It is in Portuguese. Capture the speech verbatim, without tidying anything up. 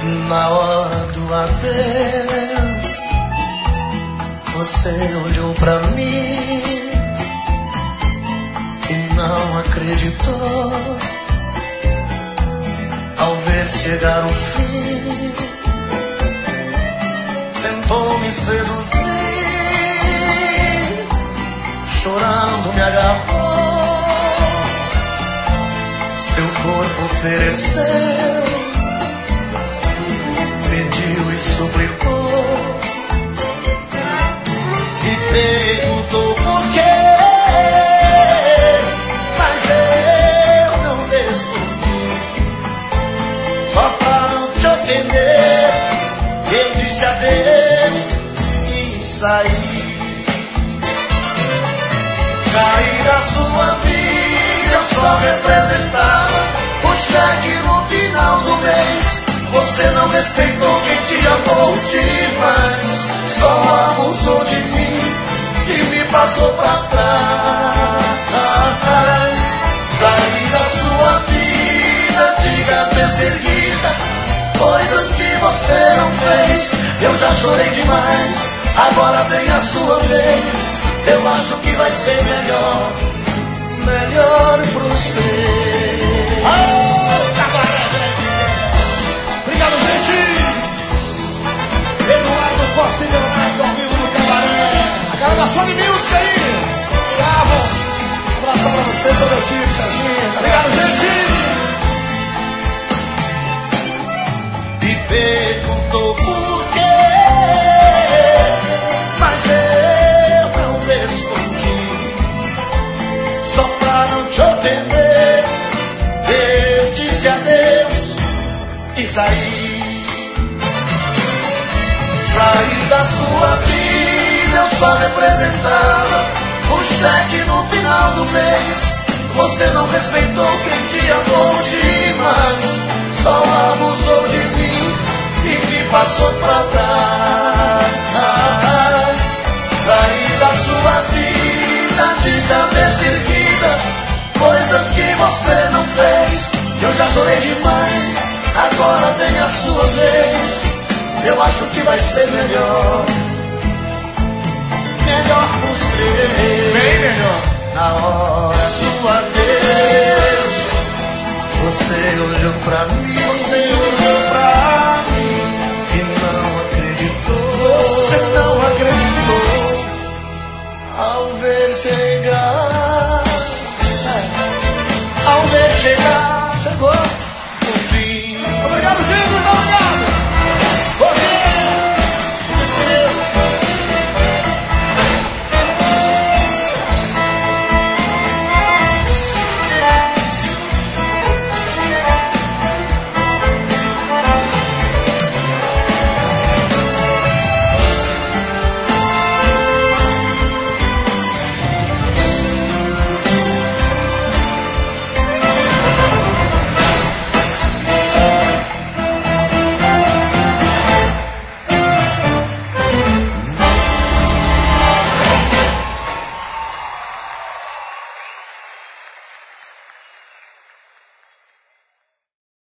Na hora do adeus, você olhou pra mim e não acreditou. Ao ver chegar o fim, tentou me seduzir, chorando me agarrou, seu corpo ofereceu, pediu e suplicou, e perguntou por quê, mas eu não respondi, só pra não te ofender, eu disse adeus e saí. Saí da sua vida, eu só representava o cheque no final do mês. Você não respeitou quem te amou demais, só abusou de mim e me passou pra trás. Saí da sua vida de cabeça erguida, coisas que você não fez. Eu já chorei demais, agora vem a sua vez. Eu acho que vai ser melhor, melhor pros três. Oh, cabaré, obrigado, gente. Eduardo Costa e Leonardo ao vivo no cabaré. A galera da Sony Music aí. Bravo. Um abraço pra você, toda a equipe, Serginho. Obrigado, gente. E perguntou por quê, mas eu não respondi, só pra não te ofender, eu disse adeus e saí. Saí da sua vida, eu só representava o cheque no final do mês. Você não respeitou quem te amou demais, só abusou de mim e me passou pra trás. Saí da sua vida de cabeça erguida, coisas que você não fez. Eu já chorei demais, agora vem a sua vez. Eu acho que vai ser melhor, melhor pros três. Bem melhor. Na hora do adeus, você olhou pra mim, você olhou pra